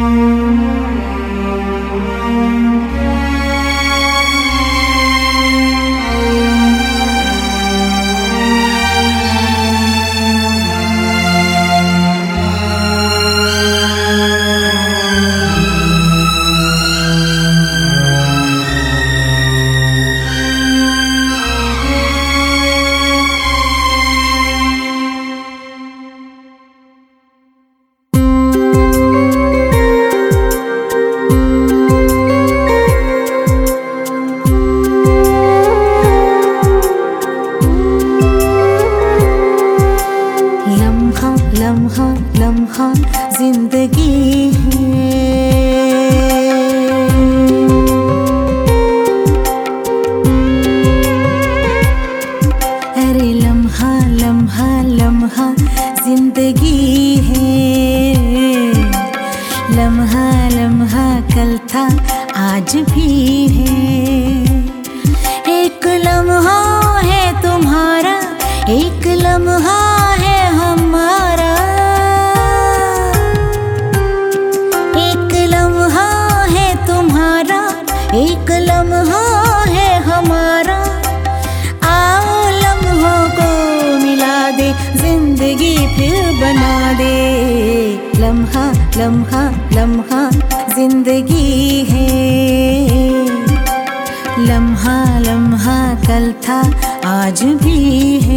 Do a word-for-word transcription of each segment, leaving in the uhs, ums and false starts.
लम्हा लम्हा जिंदगी है, अरे लम्हा लम्हा लम्हा जिंदगी है, लम्हा लम्हा कल था आज भी है। एक लम्हा है तुम्हारा, एक लम्हा है हमारा, एक लम्हा है तुम्हारा, एक लम्हा है हमारा। आओ लम्हों को मिला दे, जिंदगी फिर बना दे। लम्हा लम्हा लम्हा जिंदगी है, लम्हा लम्हा कल था आज भी है।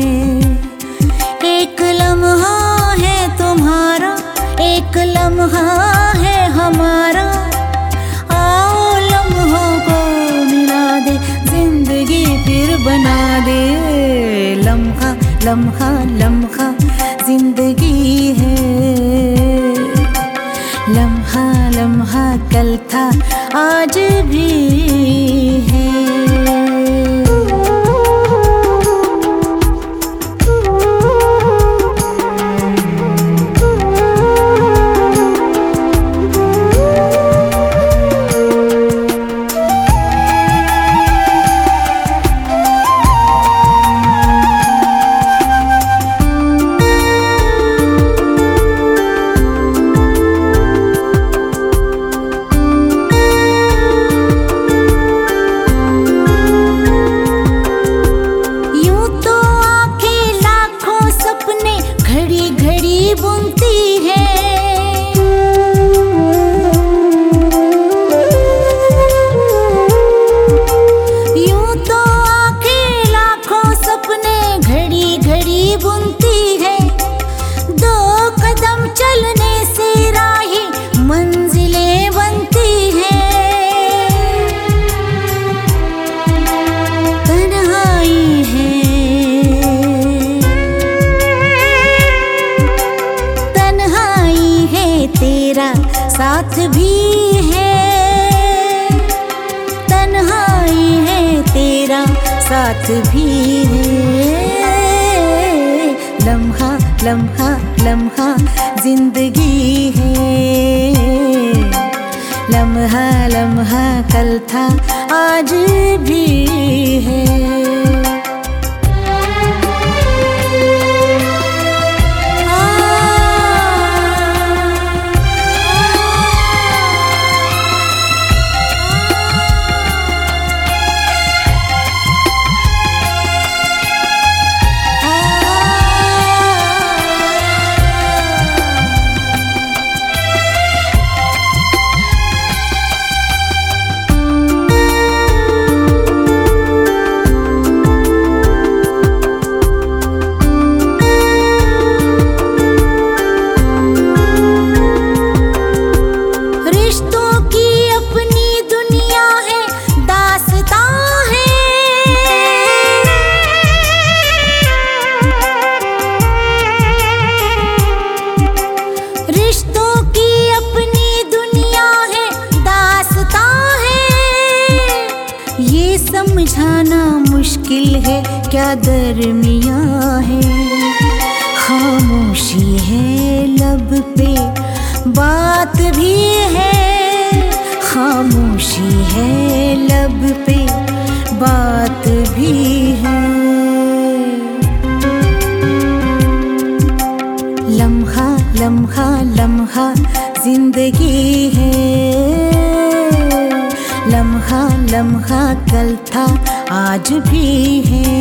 एक लम्हा है तुम्हारा, एक लम्हा है हमारा। आओ लम्हों को मिला दे, जिंदगी फिर बना दे। लम्हा लम्हा लम्हा जिंदगी है, लम्हा लम्हा कल था आज भी है। साथ भी है, तन्हाई है तेरा साथ भी है। लम्हा लम्हा लम्हा जिंदगी है, लम्हा लम्हा कल था आज भी है। समझाना मुश्किल है क्या दरमियाँ है, खामोशी है लब पे बात भी है, खामोशी है लब पे बात भी है। लम्हा लम्हा लम्हा जिंदगी है, लम्हा लम्हा कल था आज भी है।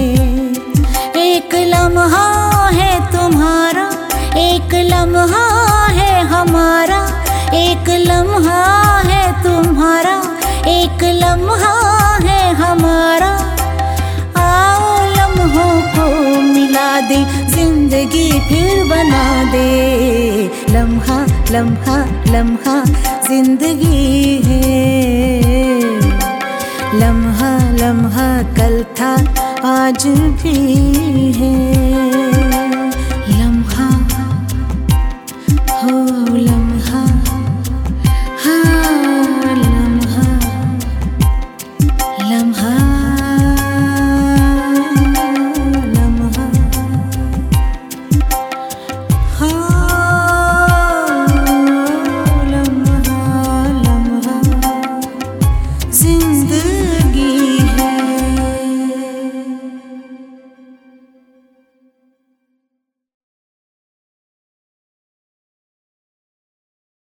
एक लम्हा है तुम्हारा, एक लम्हा है हमारा, एक लम्हा है तुम्हारा, एक लम्हा है हमारा। आओ लम्हों को मिला दे, जिंदगी फिर बना दे। लम्हा लम्हा लम्हा जिंदगी है, लम्हा लम्हा कल था आज भी है। लम्हा हो